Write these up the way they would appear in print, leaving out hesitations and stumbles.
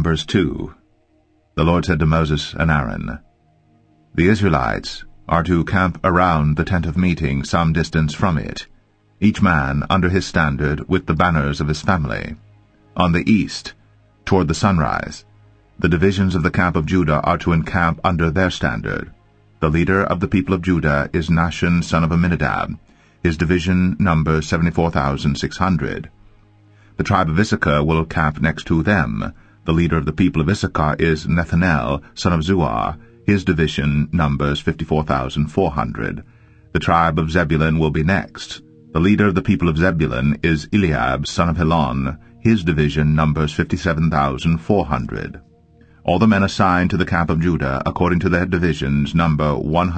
Numbers 2. The Lord said to Moses and Aaron, The Israelites are to camp around the tent of meeting some distance from it, each man under his standard with the banners of his family. On the east, toward the sunrise, the divisions of the camp of Judah are to encamp under their standard. The leader of the people of Judah is Nahshon son of Amminadab. His division numbers 74,600. The tribe of Issachar will camp next to them. The leader of the people of Issachar is Nethanel son of Zuar. His division numbers 54,400. The tribe of Zebulun will be next. The leader of the people of Zebulun is Eliab son of Helon. His division numbers 57,400. All the men assigned to the camp of Judah, according to their divisions, number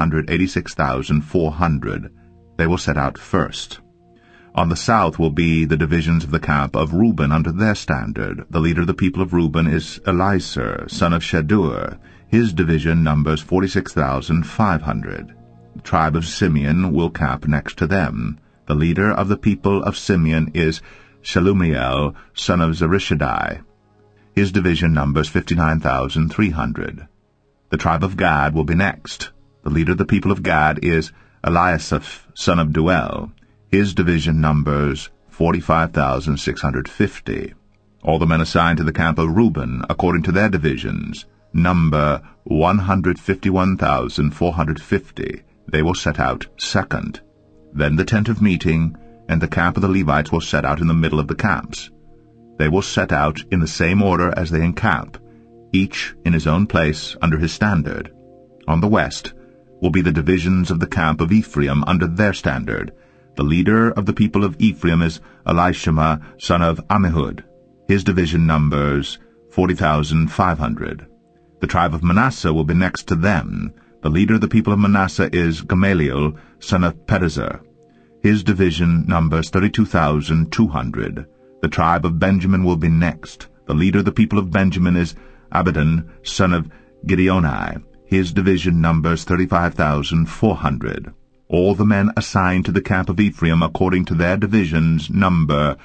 186,400. They will set out first. On the south will be the divisions of the camp of Reuben under their standard. The leader of the people of Reuben is Elisur, son of Shadur. His division numbers 46,500. The tribe of Simeon will camp next to them. The leader of the people of Simeon is Shelumiel, son of Zurishaddai. His division numbers 59,300. The tribe of Gad will be next. The leader of the people of Gad is Eliasaph, son of Duel. His division numbers 45,650. All the men assigned to the camp of Reuben, according to their divisions, number 151,450. They will set out second. Then the tent of meeting and the camp of the Levites will set out in the middle of the camps. They will set out in the same order as they encamp, each in his own place under his standard. On the west will be the divisions of the camp of Ephraim under their standard. The leader of the people of Ephraim is Elishama, son of Ammihud. His division numbers 40,500. The tribe of Manasseh will be next to them. The leader of the people of Manasseh is Gamaliel, son of Pedazur. His division numbers 32,200. The tribe of Benjamin will be next. The leader of the people of Benjamin is Abidan, son of Gideoni. His division numbers 35,400. All the men assigned to the camp of Ephraim according to their divisions number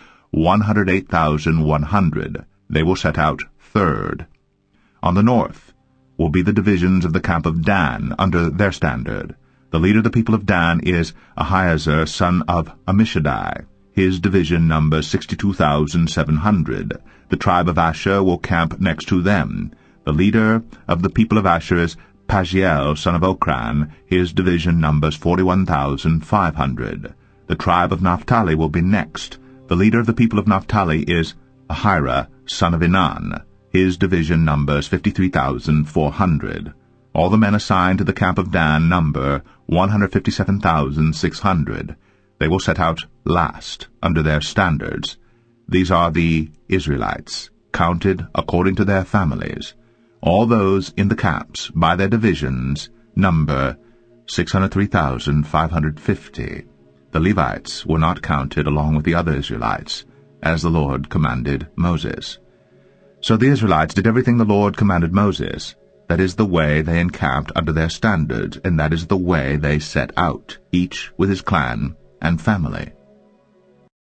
108,100. They will set out third. On the north will be the divisions of the camp of Dan under their standard. The leader of the people of Dan is Ahiezer, son of Ammishaddai. His division numbers 62,700. The tribe of Asher will camp next to them. The leader of the people of Asher is Pagiel, son of Okran. His division numbers 41,500. The tribe of Naphtali will be next. The leader of the people of Naphtali is Ahira, son of Enan. His division numbers 53,400. All the men assigned to the camp of Dan number 157,600. They will set out last under their standards. These are the Israelites, counted according to their families. All those in the camps by their divisions number 603,550. The Levites were not counted along with the other Israelites, as the Lord commanded Moses. So the Israelites did everything the Lord commanded Moses. That is the way they encamped under their standards, and that is the way they set out, each with his clan and family.